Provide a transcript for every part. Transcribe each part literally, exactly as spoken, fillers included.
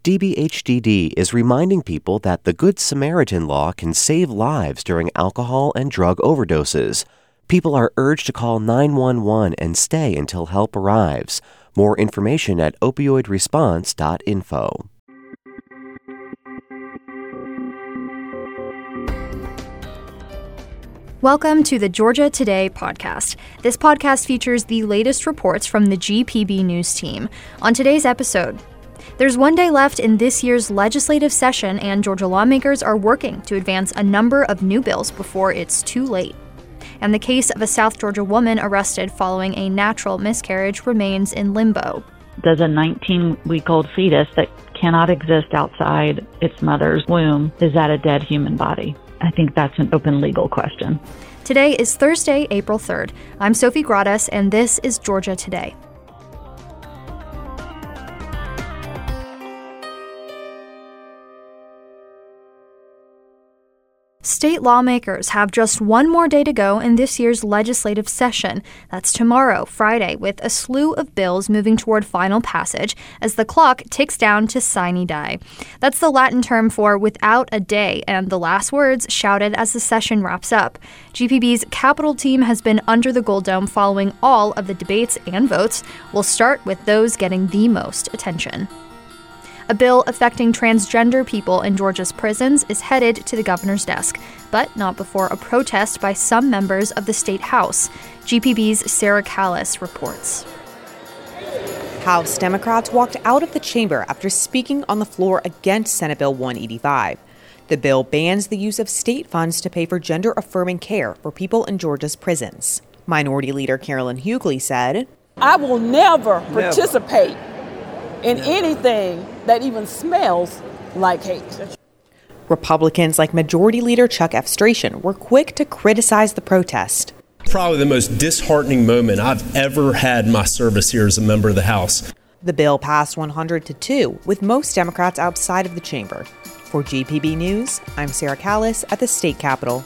D B H D D is reminding people that the Good Samaritan law can save lives during alcohol and drug overdoses. People are urged to call nine one one and stay until help arrives. More information at opioid response dot info. Welcome to the Georgia Today podcast. This podcast features the latest reports from the G P B News team. On today's episode, there's one day left in this year's legislative session, and Georgia lawmakers are working to advance a number of new bills before it's too late. And the case of a South Georgia woman arrested following a natural miscarriage remains in limbo. Does a nineteen-week-old fetus that cannot exist outside its mother's womb, is that a dead human body? I think that's an open legal question. Today is Thursday, April third. I'm Sophie Gradas, and this is Georgia Today. State lawmakers have just one more day to go in this year's legislative session. That's tomorrow, Friday, with a slew of bills moving toward final passage as the clock ticks down to sine die. That's the Latin term for without a day, and the last words shouted as the session wraps up. G P B's Capitol team has been under the Gold Dome following all of the debates and votes. We'll start with those getting the most attention. A bill affecting transgender people in Georgia's prisons is headed to the governor's desk, but not before a protest by some members of the state house. G P B's Sarah Callis reports. House Democrats walked out of the chamber after speaking on the floor against Senate Bill one eighty-five. The bill bans the use of state funds to pay for gender-affirming care for people in Georgia's prisons. Minority Leader Carolyn Hughley said, I will never participate in anything that even smells like hate. Republicans like Majority Leader Chuck Efstration were quick to criticize the protest. Probably the most disheartening moment I've ever had in my service here as a member of the House. The bill passed one hundred to two, with most Democrats outside of the chamber. For G P B News, I'm Sarah Callis at the state capitol.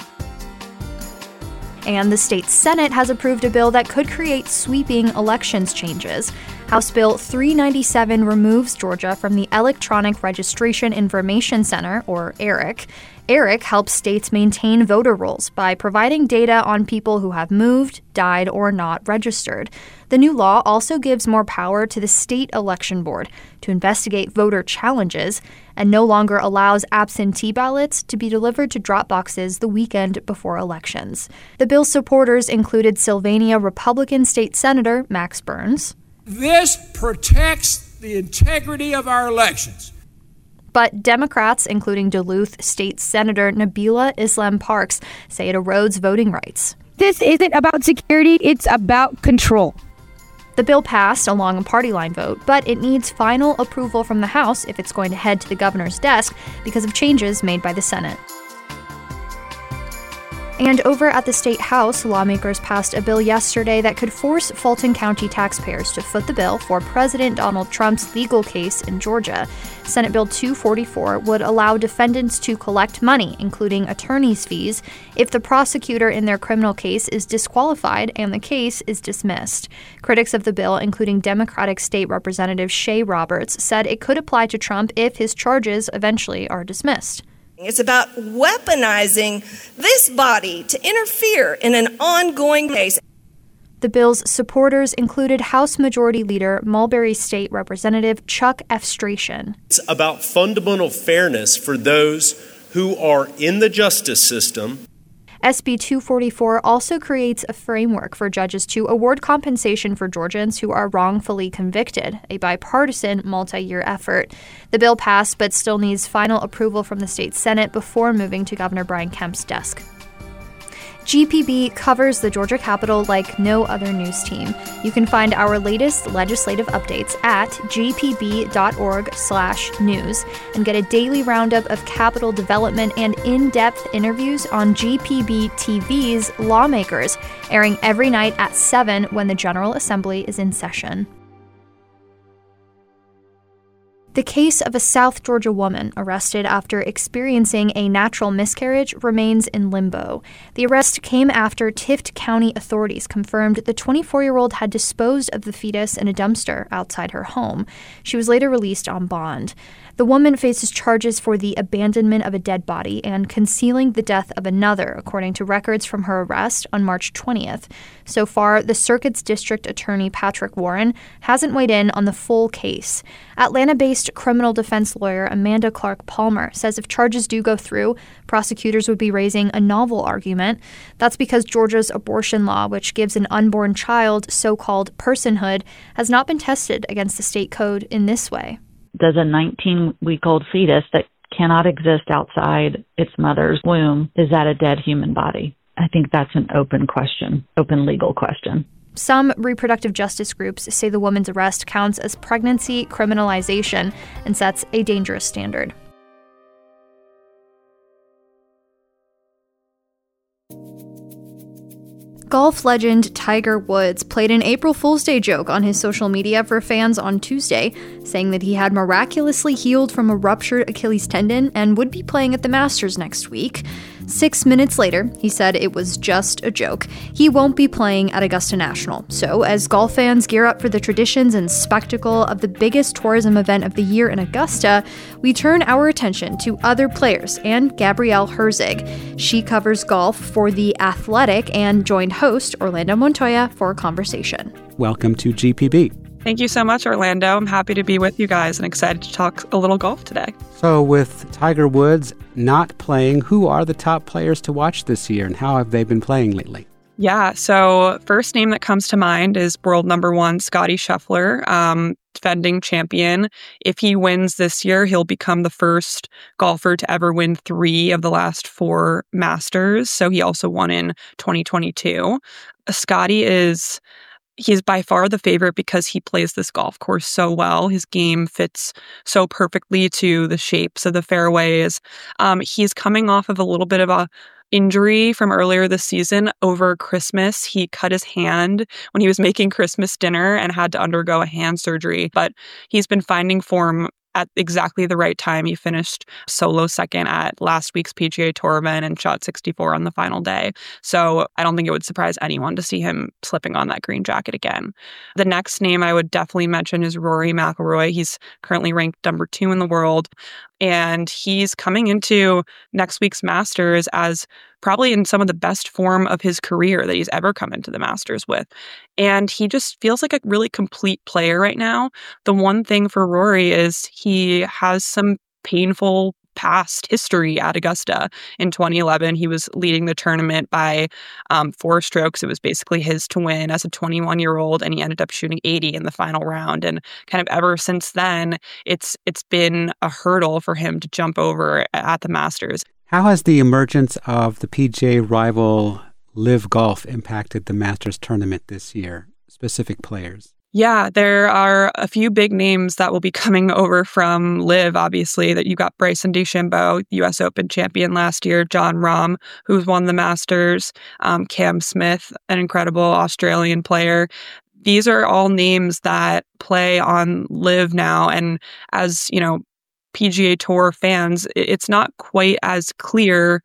And the state Senate has approved a bill that could create sweeping elections changes. House Bill three ninety-seven removes Georgia from the Electronic Registration Information Center, or ERIC. ERIC helps states maintain voter rolls by providing data on people who have moved, died, or not registered. The new law also gives more power to the state election board to investigate voter challenges and no longer allows absentee ballots to be delivered to drop boxes the weekend before elections. The bill's supporters included Sylvania Republican State Senator Max Burns. This protects the integrity of our elections. But Democrats, including Duluth State Senator Nabila Islam Parks, say it erodes voting rights. This isn't about security, it's about control. The bill passed along a party line vote, but it needs final approval from the House if it's going to head to the governor's desk because of changes made by the Senate. And over at the State House, lawmakers passed a bill yesterday that could force Fulton County taxpayers to foot the bill for President Donald Trump's legal case in Georgia. Senate Bill two forty-four would allow defendants to collect money, including attorney's fees, if the prosecutor in their criminal case is disqualified and the case is dismissed. Critics of the bill, including Democratic State Representative Shay Roberts, said it could apply to Trump if his charges eventually are dismissed. It's about weaponizing this body to interfere in an ongoing case. The bill's supporters included House Majority Leader Mulberry State Representative Chuck Efstration. It's about fundamental fairness for those who are in the justice system. S B two forty-four also creates a framework for judges to award compensation for Georgians who are wrongfully convicted, a bipartisan multi-year effort. The bill passed but still needs final approval from the state Senate before moving to Governor Brian Kemp's desk. G P B covers the Georgia Capitol like no other news team. You can find our latest legislative updates at g p b dot org slash news and get a daily roundup of Capitol development and in-depth interviews on G P B T V's Lawmakers, airing every night at seven when the General Assembly is in session. The case of a South Georgia woman arrested after experiencing a natural miscarriage remains in limbo. The arrest came after Tift County authorities confirmed the twenty-four-year-old had disposed of the fetus in a dumpster outside her home. She was later released on bond. The woman faces charges for the abandonment of a dead body and concealing the death of another, according to records from her arrest on March twentieth. So far, the circuit's district attorney, Patrick Warren, hasn't weighed in on the full case. Atlanta-based criminal defense lawyer Amanda Clark Palmer says if charges do go through, prosecutors would be raising a novel argument. That's because Georgia's abortion law, which gives an unborn child so-called personhood, has not been tested against the state code in this way. Does a nineteen-week-old fetus that cannot exist outside its mother's womb, is that a dead human body? I think that's an open question, open legal question. Some reproductive justice groups say the woman's arrest counts as pregnancy criminalization and sets a dangerous standard. Golf legend Tiger Woods played an April Fool's Day joke on his social media for fans on Tuesday, saying that he had miraculously healed from a ruptured Achilles tendon and would be playing at the Masters next week. Six minutes later, he said it was just a joke. He won't be playing at Augusta National. So, as golf fans gear up for the traditions and spectacle of the biggest tourism event of the year in Augusta, we turn our attention to other players and Gabrielle Herzig. She covers golf for The Athletic and joined host Orlando Montoya for a conversation. Welcome to G P B. Thank you so much, Orlando. I'm happy to be with you guys and excited to talk a little golf today. So with Tiger Woods not playing, who are the top players to watch this year and how have they been playing lately? Yeah, so first name that comes to mind is world number one, Scottie Scheffler, um, defending champion. If he wins this year, he'll become the first golfer to ever win three of the last four Masters. So he also won in twenty twenty-two. Scottie is... He's by far the favorite because he plays this golf course so well. His game fits so perfectly to the shapes of the fairways. Um, he's coming off of a little bit of a injury from earlier this season. Over Christmas, he cut his hand when he was making Christmas dinner and had to undergo a hand surgery. But he's been finding form at exactly the right time. He finished solo second at last week's P G A Tour event and shot sixty-four on the final day. So I don't think it would surprise anyone to see him slipping on that green jacket again. The next name I would definitely mention is Rory McIlroy. He's currently ranked number two in the world, and he's coming into next week's Masters as probably in some of the best form of his career that he's ever come into the Masters with. And he just feels like a really complete player right now. The one thing for Rory is he has some painful past history at Augusta. In twenty eleven, he was leading the tournament by um, four strokes. It was basically his to win as a twenty-one-year-old, and he ended up shooting eighty in the final round. And kind of ever since then, it's it's been a hurdle for him to jump over at the Masters. How has the emergence of the P G A rival Live Golf impacted the Masters tournament this year? Specific players? Yeah, there are a few big names that will be coming over from Live, obviously, that you got Bryson DeChambeau, U S Open champion last year, Jon Rahm, who's won the Masters, um, Cam Smith, an incredible Australian player. These are all names that play on Live now. And as, you know, P G A Tour fans, it's not quite as clear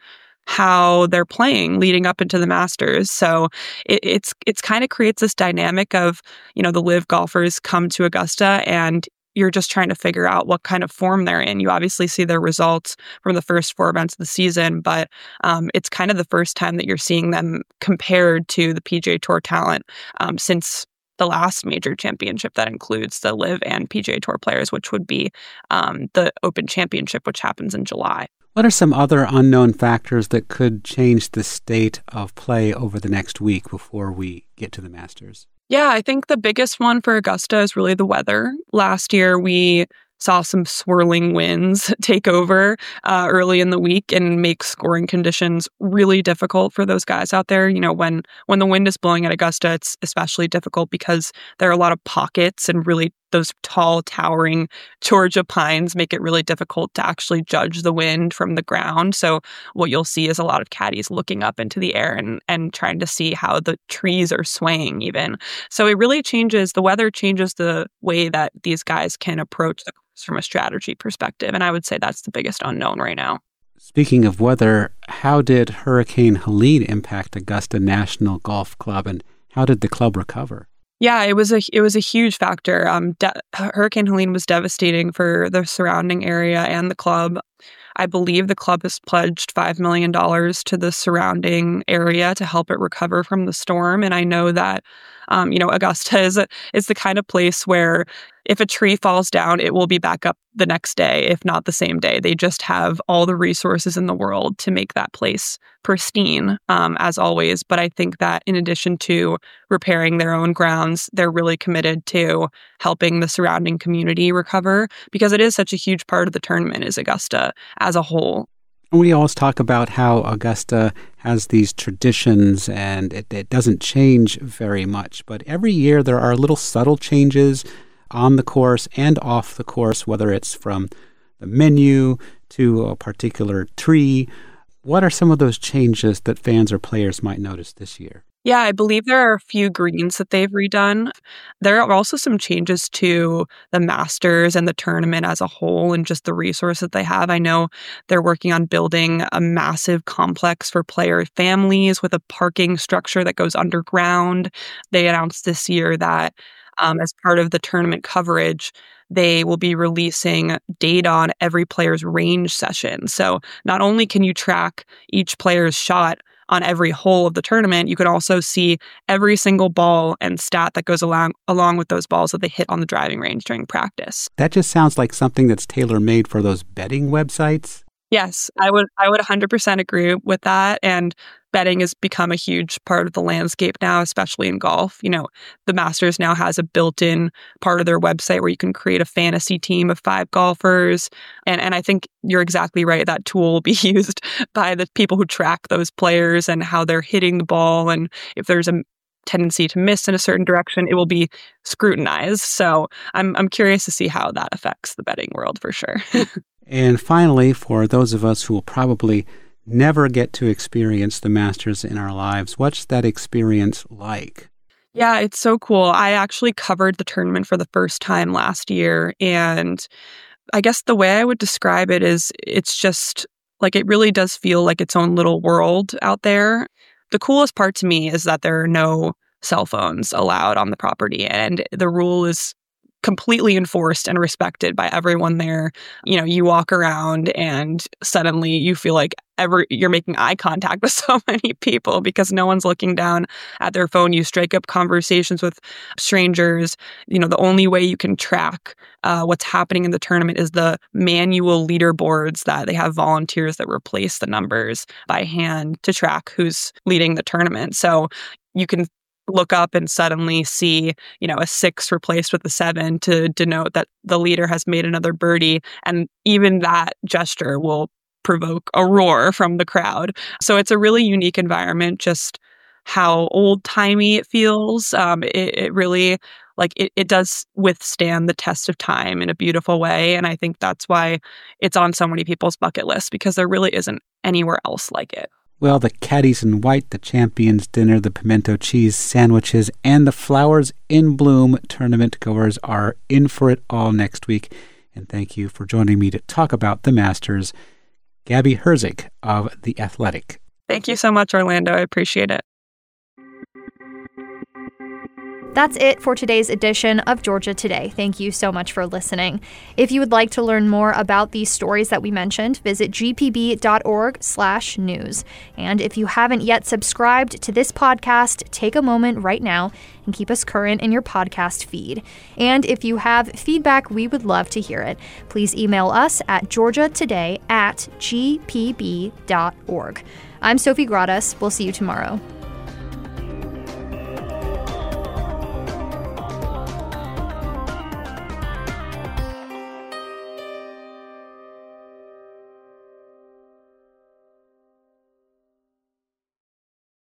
how they're playing leading up into the Masters. So it, it's it's kind of creates this dynamic of, you know, the Live golfers come to Augusta and you're just trying to figure out what kind of form they're in. You obviously see their results from the first four events of the season, but um, it's kind of the first time that you're seeing them compared to the P G A Tour talent um, since the last major championship that includes the Live and P G A Tour players, which would be um, the Open Championship, which happens in July. What are some other unknown factors that could change the state of play over the next week before we get to the Masters? Yeah, I think the biggest one for Augusta is really the weather. Last year, we saw some swirling winds take over uh, early in the week and make scoring conditions really difficult for those guys out there. You know, when when the wind is blowing at Augusta, it's especially difficult because there are a lot of pockets and really those tall, towering Georgia pines make it really difficult to actually judge the wind from the ground. So what you'll see is a lot of caddies looking up into the air and, and trying to see how the trees are swaying even. So it really changes, the weather changes the way that these guys can approach the from a strategy perspective. And I would say that's the biggest unknown right now. Speaking of weather, how did Hurricane Helene impact Augusta National Golf Club, and how did the club recover? Yeah, it was a it was a huge factor. Um, de- Hurricane Helene was devastating for the surrounding area and the club. I believe the club has pledged five million dollars to the surrounding area to help it recover from the storm. And I know that, um, you know, Augusta is, a, is the kind of place where if a tree falls down, it will be back up the next day, if not the same day. They just have all the resources in the world to make that place pristine, um, as always. But I think that in addition to repairing their own grounds, they're really committed to helping the surrounding community recover, because it is such a huge part of the tournament is Augusta as a whole. We always talk about how Augusta has these traditions and it, it doesn't change very much. But every year there are little subtle changes on the course and off the course, whether it's from the menu to a particular tree. What are some of those changes that fans or players might notice this year? Yeah, I believe there are a few greens that they've redone. There are also some changes to the Masters and the tournament as a whole and just the resource that they have. I know they're working on building a massive complex for player families with a parking structure that goes underground. They announced this year that um, as part of the tournament coverage, they will be releasing data on every player's range session. So not only can you track each player's shot on every hole of the tournament, you can also see every single ball and stat that goes along along with those balls that they hit on the driving range during practice. That just sounds like something that's tailor-made for those betting websites. Yes, I would I would one hundred percent agree with that. And betting has become a huge part of the landscape now, especially in golf. You know, the Masters now has a built-in part of their website where you can create a fantasy team of five golfers. And and I think you're exactly right. That tool will be used by the people who track those players and how they're hitting the ball. And if there's a tendency to miss in a certain direction, it will be scrutinized. So I'm I'm curious to see how that affects the betting world for sure. And finally, for those of us who will probably never get to experience the Masters in our lives, what's that experience like? Yeah, it's so cool. I actually covered the tournament for the first time last year. And I guess the way I would describe it is it's just like it really does feel like its own little world out there. The coolest part to me is that there are no cell phones allowed on the property. And the rule is completely enforced and respected by everyone there. You know, you walk around and suddenly you feel like every you're making eye contact with so many people because no one's looking down at their phone. You strike up conversations with strangers. You know, the only way you can track uh, what's happening in the tournament is the manual leaderboards that they have volunteers that replace the numbers by hand to track who's leading the tournament. So you can look up and suddenly see, you know, a six replaced with a seven to denote that the leader has made another birdie. And even that gesture will provoke a roar from the crowd. So it's a really unique environment, just how old-timey it feels. Um, it, it really, like, it, it does withstand the test of time in a beautiful way. And I think that's why it's on so many people's bucket list, because there really isn't anywhere else like it. Well, the Caddies in White, the Champions Dinner, the pimento cheese sandwiches, and the Flowers in Bloom tournament goers are in for it all next week. And thank you for joining me to talk about the Masters, Gabby Herzig of The Athletic. Thank you so much, Orlando. I appreciate it. That's it for today's edition of Georgia Today. Thank you so much for listening. If you would like to learn more about these stories that we mentioned, visit g p b dot org slash news. And if you haven't yet subscribed to this podcast, take a moment right now and keep us current in your podcast feed. And if you have feedback, we would love to hear it. Please email us at georgia today at g p b dot org. I'm Sophie Gradas. We'll see you tomorrow.